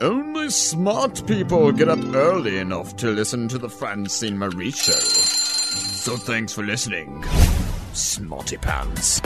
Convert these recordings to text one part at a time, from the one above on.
Only smart people get up early enough to listen to the Francine Marie Show. So thanks for listening, Smarty Pants.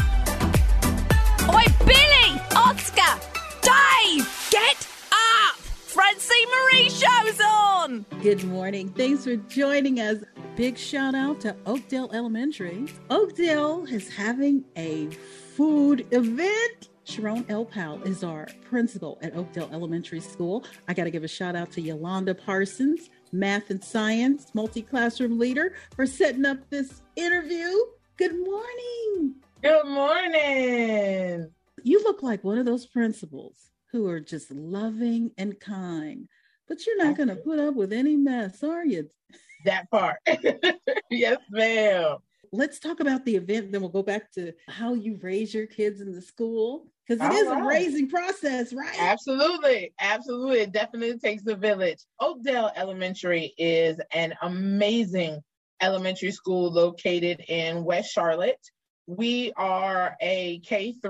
Oi, Billy! Oscar! Dave! Get up! Francine Marie Show's on! Good morning. Thanks for joining us. Big shout out to Oakdale Elementary. Oakdale is having a food event. Sharon L. Powell is our principal at Oakdale Elementary School. I got to give a shout out to Yolanda Parsons, math and science multi-classroom leader, for setting up this interview. Good morning. Good morning. You look like one of those principals who are just loving and kind, but you're not going to put up with any mess, are you? That part. Yes, ma'am. Let's talk about the event, then we'll go back to how you raise your kids in the school, because it is a raising process, right? Absolutely. Absolutely. It definitely takes a village. Oakdale Elementary is an amazing elementary school located in West Charlotte. We are a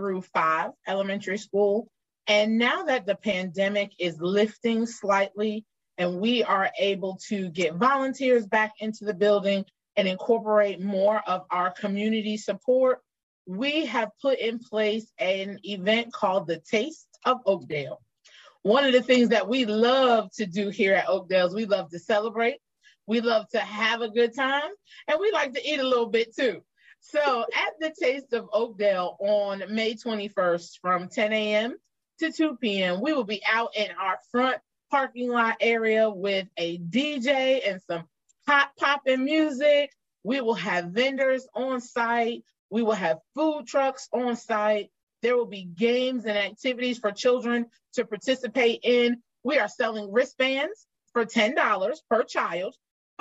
K-5 elementary school. And now that the pandemic is lifting slightly and we are able to get volunteers back into the building and incorporate more of our community support, we have put in place an event called the Taste of Oakdale. One of the things that we love to do here at Oakdale is we love to celebrate, we love to have a good time, and we like to eat a little bit too. So at the Taste of Oakdale on May 21st from 10 a.m. to 2 p.m., we will be out in our front parking lot area with a DJ and some hot popping music. We will have vendors on site. We will have food trucks on site. There will be games and activities for children to participate in. We are selling wristbands for $10 per child,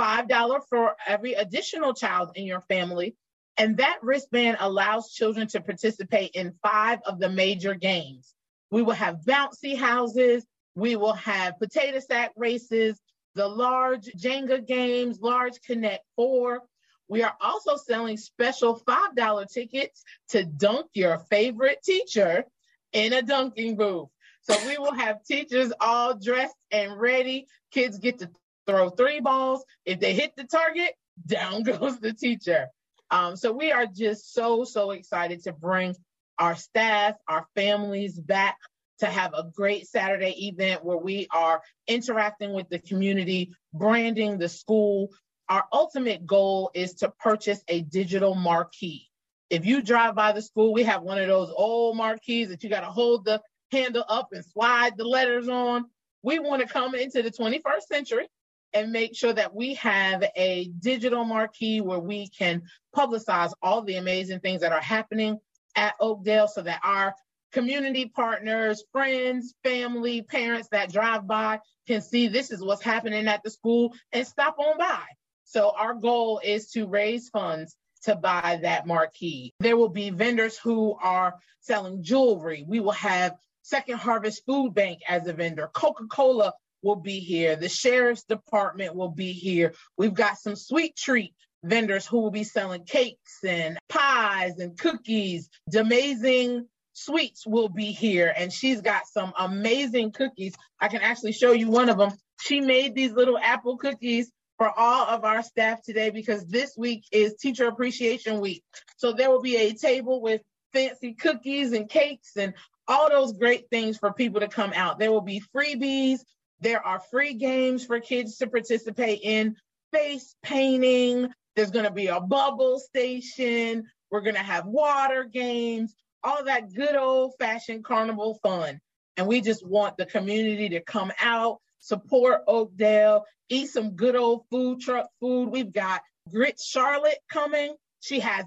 $5 for every additional child in your family. And that wristband allows children to participate in 5 of the major games. We will have bouncy houses. We will have potato sack races, the large Jenga games, large Connect 4. We are also selling special $5 tickets to dunk your favorite teacher in a dunking booth. So we will have teachers all dressed and ready. Kids get to throw 3 balls. If they hit the target, down goes the teacher. So we are just so excited to bring our staff, our families back to have a great Saturday event where we are interacting with the community, branding the school. Our ultimate goal is to purchase a digital marquee. If you drive by the school, we have one of those old marquees that you got to hold the handle up and slide the letters on. We want to come into the 21st century and make sure that we have a digital marquee where we can publicize all the amazing things that are happening at Oakdale so that our community partners, friends, family, parents that drive by can see this is what's happening at the school and stop on by. So our goal is to raise funds to buy that marquee. There will be vendors who are selling jewelry. We will have Second Harvest Food Bank as a vendor. Coca-Cola will be here. The Sheriff's Department will be here. We've got some sweet treat vendors who will be selling cakes and pies and cookies. D'Amazing Sweets will be here, and she's got some amazing cookies. I can actually show you one of them. She made these little apple cookies for all of our staff today because this week is Teacher Appreciation Week. So there will be a table with fancy cookies and cakes and all those great things for people to come out. There will be freebies. There are free games for kids to participate in, face painting. There's going to be a bubble station. We're going to have water games, all that good old-fashioned carnival fun. And we just want the community to come out, support Oakdale, eat some good old food truck food. We've got Grit Charlotte coming. She has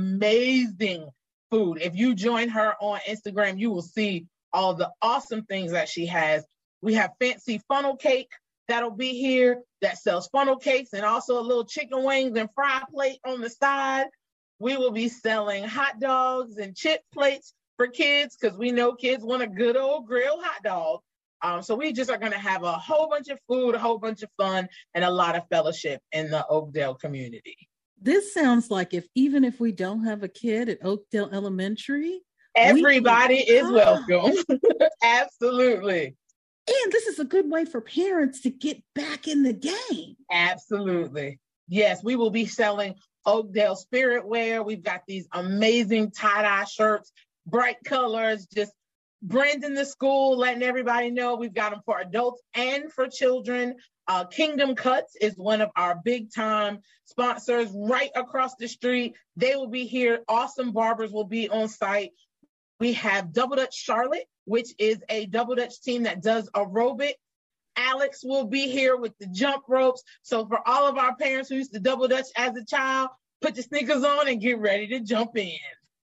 amazing food. If you join her on Instagram, you will see all the awesome things that she has. We have Fancy Funnel Cake that'll be here that sells funnel cakes and also a little chicken wings and fry plate on the side. We will be selling hot dogs and chip plates for kids because we know kids want a good old grilled hot dog. So we just are going to have a whole bunch of food, a whole bunch of fun, and a lot of fellowship in the Oakdale community. This sounds like even if we don't have a kid at Oakdale Elementary, everybody is welcome. Absolutely. And this is a good way for parents to get back in the game. Absolutely. Yes, we will be selling Oakdale spirit wear. We've got these amazing tie-dye shirts, bright colors, just branding the school, letting everybody know we've got them for adults and for children. Kingdom Cuts is one of our big time sponsors right across the street. They will be here. Awesome barbers will be on site. We have Double Dutch Charlotte, which is a Double Dutch team that does aerobic. Alex will be here with the jump ropes. So for all of our parents who used to Double Dutch as a child, put your sneakers on and get ready to jump in.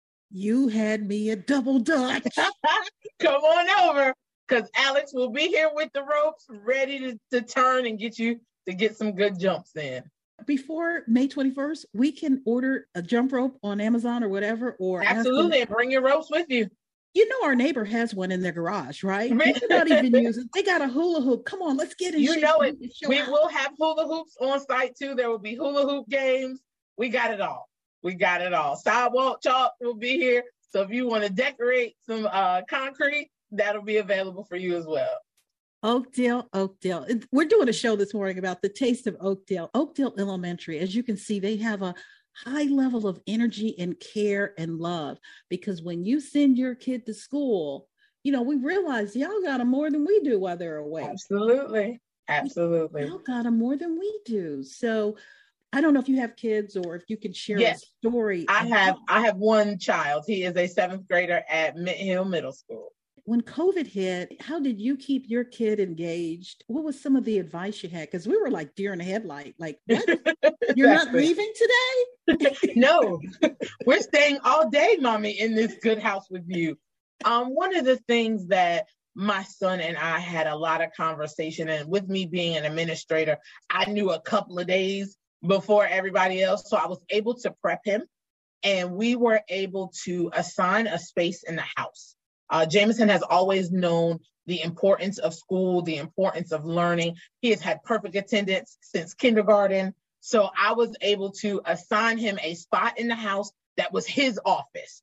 You had me a Double Dutch. Come on over, because Alex will be here with the ropes, ready to turn and get you to get some good jumps in. Before May 21st, we can order a jump rope on Amazon or whatever. Or absolutely, and bring your ropes with you. You know, our neighbor has one in their garage, right? They're not even using. They got a hula hoop. Come on, let's get in. You know it. We will have hula hoops on site too. There will be hula hoop games. We got it all. We got it all. Sidewalk chalk will be here. So if you want to decorate some concrete, that'll be available for you as well. Oakdale. We're doing a show this morning about the taste of Oakdale. Oakdale Elementary, as you can see, they have a high level of energy and care and love, because when you send your kid to school, you know, we realize y'all got them more than we do while they're away. Absolutely. Y'all got them more than we do. So I don't know if you have kids or if you can share a story. I have one child. He is a 7th grader at Mint Hill Middle School. When COVID hit, how did you keep your kid engaged? What was some of the advice you had? Because we were like deer in the headlight. Like, what? You're not leaving today? No, we're staying all day, mommy, in this good house with you. One of the things that my son and I had a lot of conversation, and with me being an administrator, I knew a couple of days before everybody else. So I was able to prep him, and we were able to assign a space in the house. Jameson has always known the importance of school, the importance of learning. He has had perfect attendance since kindergarten. So I was able to assign him a spot in the house that was his office.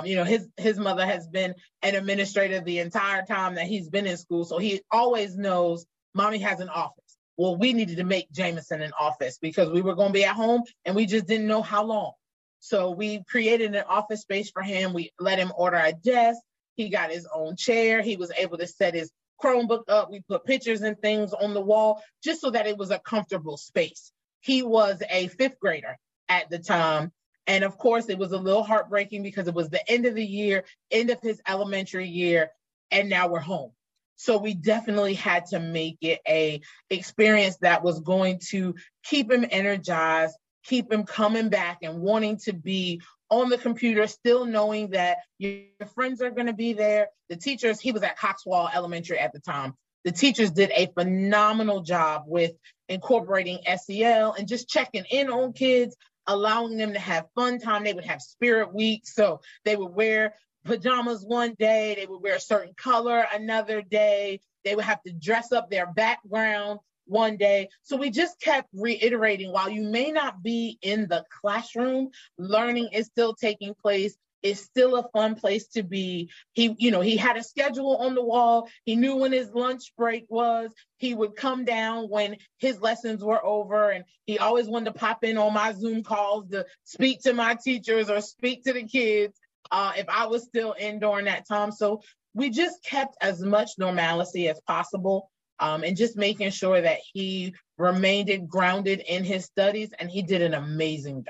His mother has been an administrator the entire time that he's been in school. So he always knows mommy has an office. Well, we needed to make Jameson an office because we were going to be at home and we just didn't know how long. So we created an office space for him. We let him order a desk. He got his own chair. He was able to set his Chromebook up. We put pictures and things on the wall just so that it was a comfortable space. He was a 5th grader at the time. And of course, it was a little heartbreaking because it was the end of the year, end of his elementary year, and now we're home. So we definitely had to make it a experience that was going to keep him energized, keep him coming back and wanting to be on the computer, still knowing that your friends are going to be there. The teachers, he was at Coxwell Elementary at the time. The teachers did a phenomenal job with incorporating SEL and just checking in on kids, allowing them to have fun time. They would have spirit week. So they would wear pajamas one day. They would wear a certain color another day. They would have to dress up their background one day. So we just kept reiterating, while you may not be in the classroom, learning is still taking place. It's still a fun place to be. He had a schedule on the wall. He knew when his lunch break was. He would come down when his lessons were over, and he always wanted to pop in on my Zoom calls to speak to my teachers or speak to the kids if I was still in during that time. So we just kept as much normalcy as possible. And just making sure that he remained grounded in his studies, and he did an amazing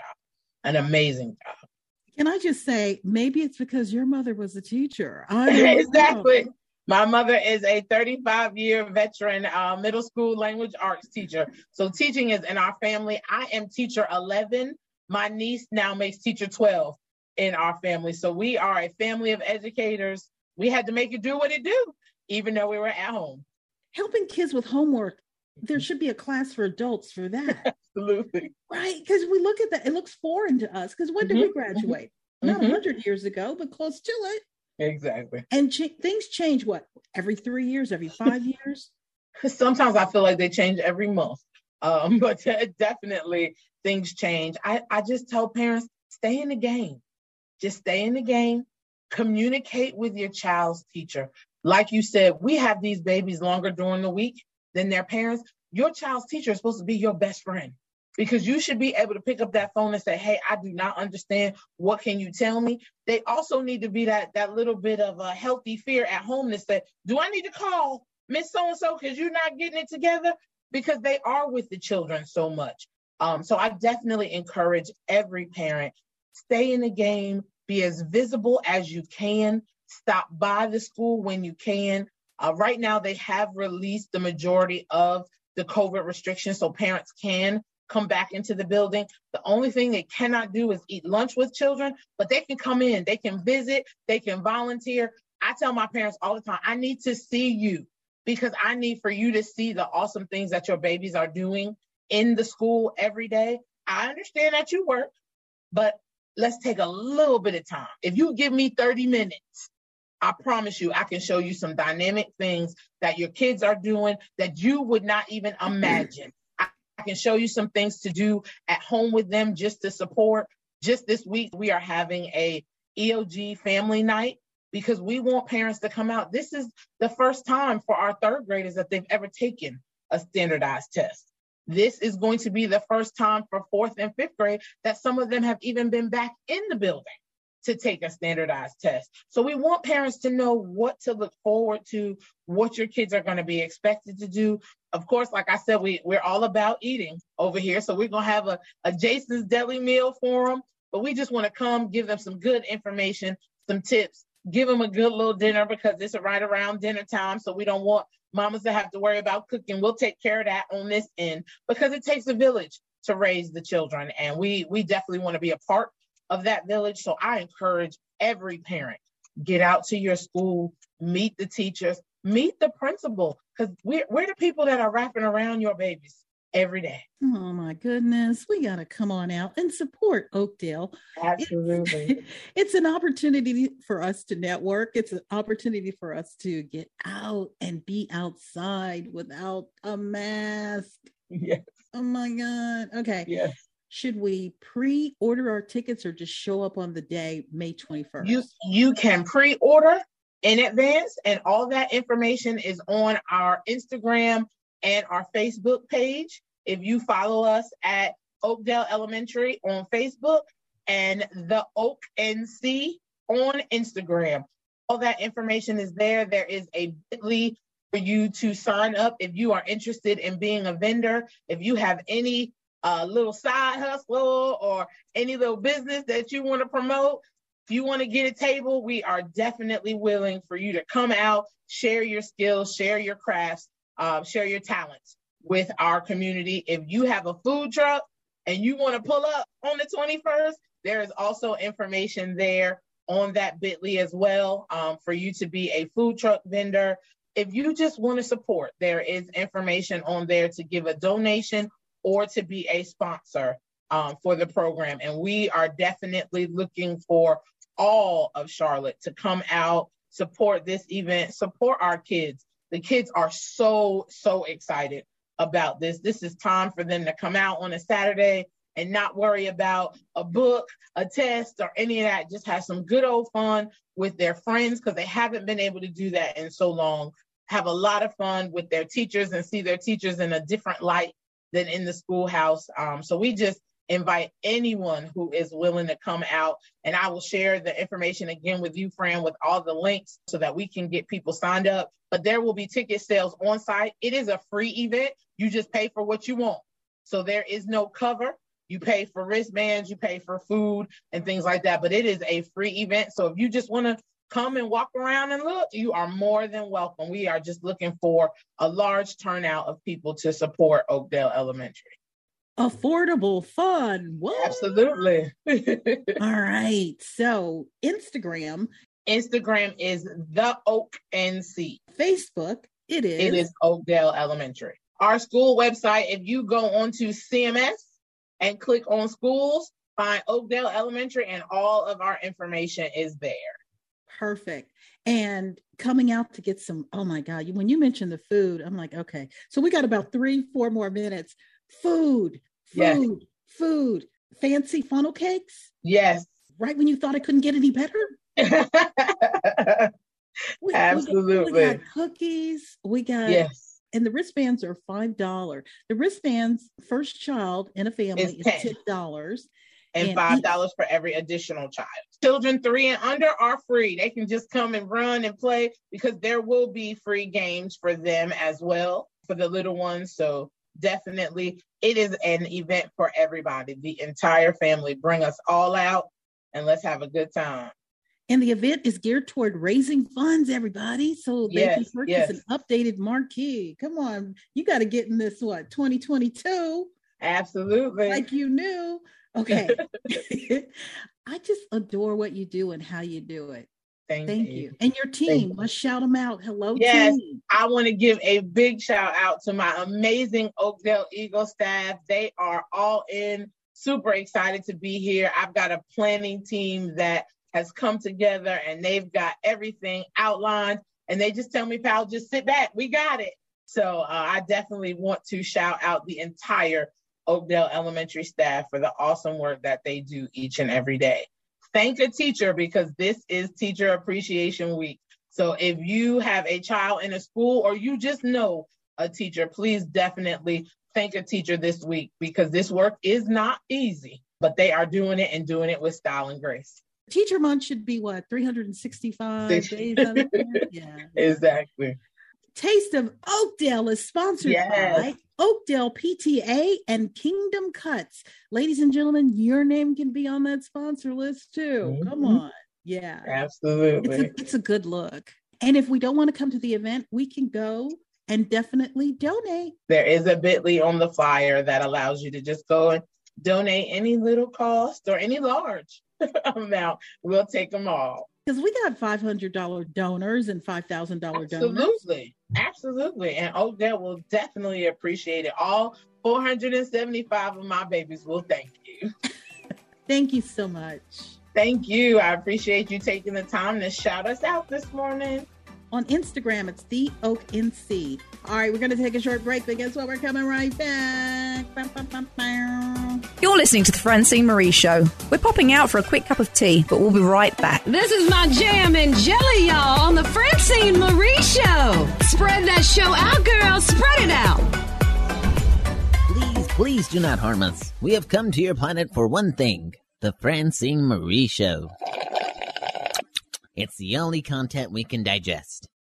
job. Can I just say, maybe it's because your mother was a teacher. Exactly. My mother is a 35-year veteran middle school language arts teacher. So teaching is in our family. I am teacher 11. My niece now makes teacher 12 in our family. So we are a family of educators. We had to make it do what it do, even though we were at home. Helping kids with homework, there should be a class for adults for that. Absolutely. Right? Because we look at that, it looks foreign to us. Because when did we graduate? Not 100 years ago, but close to it. Exactly. And things change, what, every 3 years, every 5 years? Sometimes I feel like they change every month. But definitely things change. I just tell parents, stay in the game. Just stay in the game. Communicate with your child's teacher. Like you said, we have these babies longer during the week than their parents. Your child's teacher is supposed to be your best friend, because you should be able to pick up that phone and say, hey, I do not understand. What can you tell me? They also need to be that little bit of a healthy fear at home that say, do I need to call Miss So-and-so because you're not getting it together? Because they are with the children so much. So I definitely encourage every parent, stay in the game, be as visible as you can, stop by the school when you can. Right now, they have released the majority of the COVID restrictions so parents can come back into the building. The only thing they cannot do is eat lunch with children, but they can come in, they can visit, they can volunteer. I tell my parents all the time, I need to see you because I need for you to see the awesome things that your babies are doing in the school every day. I understand that you work, but let's take a little bit of time. If you give me 30 minutes, I promise you, I can show you some dynamic things that your kids are doing that you would not even imagine. I can show you some things to do at home with them just to support. Just this week, we are having a EOG family night because we want parents to come out. This is the first time for our third graders that they've ever taken a standardized test. This is going to be the first time for fourth and fifth grade that some of them have even been back in the building to take a standardized test. So we want parents to know what to look forward to, what your kids are going to be expected to do. Of course, like I said, we're all about eating over here. So we're going to have a Jason's Deli meal for them, but we just want to come give them some good information, some tips, give them a good little dinner because it's right around dinner time. So we don't want mamas to have to worry about cooking. We'll take care of that on this end because it takes a village to raise the children. And we definitely want to be a part of that village. So I encourage every parent, get out to your school, meet the teachers, meet the principal, because we're the people that are wrapping around your babies every day. Oh my goodness. We got to come on out and support Oakdale. Absolutely. It's an opportunity for us to network. It's an opportunity for us to get out and be outside without a mask. Yes. Oh my God. Okay. Yes. Should we pre-order our tickets or just show up on the day, May 21st? You can pre-order in advance, and all that information is on our Instagram and our Facebook page. If you follow us at Oakdale Elementary on Facebook and the Oak NC on Instagram, all that information is there. There is a bit.ly for you to sign up if you are interested in being a vendor. If you have any little side hustle or any little business that you want to promote, if you want to get a table, we are definitely willing for you to come out, share your skills, share your crafts, share your talents with our community. If you have a food truck and you want to pull up on the 21st, there is also information there on that bit.ly as well for you to be a food truck vendor. If you just want to support, there is information on there to give a donation or to be a sponsor for the program. And we are definitely looking for all of Charlotte to come out, support this event, support our kids. The kids are so excited about this. This is time for them to come out on a Saturday and not worry about a book, a test, or any of that. Just have some good old fun with their friends because they haven't been able to do that in so long. Have a lot of fun with their teachers and see their teachers in a different light than in the schoolhouse. So we just invite anyone who is willing to come out, and I will share the information again with you, Fran, with all the links so that we can get people signed up. But there will be ticket sales on site. It is a free event. You just pay for what you want. So there is no cover. You pay for wristbands, you pay for food and things like that, but it is a free event. So if you just want to come and walk around and look, you are more than welcome. We are just looking for a large turnout of people to support Oakdale Elementary. Affordable fun. What? Absolutely. All right. So Instagram is the Oak NC. Facebook, it is Oakdale Elementary. Our school website, if you go onto CMS and click on schools, find Oakdale Elementary, and all of our information is there. Perfect. And coming out to get some, oh my God, when you mentioned the food, I'm like, okay, so we got about 3-4 more minutes. Food. Yes. Fancy funnel cakes. Yes. Right when you thought it couldn't get any better. Absolutely. We got cookies. We got, yes. And the wristbands are $5. The wristbands, first child in a family is $10. And $5 for every additional child. Children 3 and under are free. They can just come and run and play because there will be free games for them as well, for the little ones. So definitely, it is an event for everybody. The entire family. Bring us all out and let's have a good time. And the event is geared toward raising funds, everybody, so they can purchase an updated marquee. Come on, you got to get in this, 2022? Absolutely. Like you knew. Okay. I just adore what you do and how you do it. Thank you. And your team, let's shout them out. Hello, team. I want to give a big shout out to my amazing Oakdale Eagle staff. They are all in, super excited to be here. I've got a planning team that has come together and they've got everything outlined and they just tell me, pal, just sit back. We got it. So I definitely want to shout out the entire Oakdale Elementary staff for the awesome work that they do each and every day. Thank a teacher because this is Teacher Appreciation Week. So if you have a child in a school or you just know a teacher, please definitely thank a teacher this week because this work is not easy, but they are doing it and doing it with style and grace. Teacher month should be 365 days out of the year? Yeah. Exactly. Taste of Oakdale is sponsored by Oakdale PTA and Kingdom Cuts. Ladies and gentlemen, your name can be on that sponsor list too. Mm-hmm. Come on. Yeah. Absolutely. It's a good look. And if we don't want to come to the event, we can go and definitely donate. There is a Bitly on the flyer that allows you to just go and donate any little cost or any large amount. We'll take them all. Because we got $500 donors and $5,000 donors. Absolutely. And Oakdale will definitely appreciate it. All 475 of my babies will thank you. Thank you so much. Thank you. I appreciate you taking the time to shout us out this morning. On Instagram, it's The Oak NC. All right, we're going to take a short break, but guess what? We're coming right back. You're listening to the Francine Marie Show. We're popping out for a quick cup of tea, but we'll be right back. This is my jam and jelly, y'all, on the Francine Marie Show. Spread that show out, girl. Spread it out. Please do not harm us. We have come to your planet for one thing, the Francine Marie Show. It's the only content we can digest.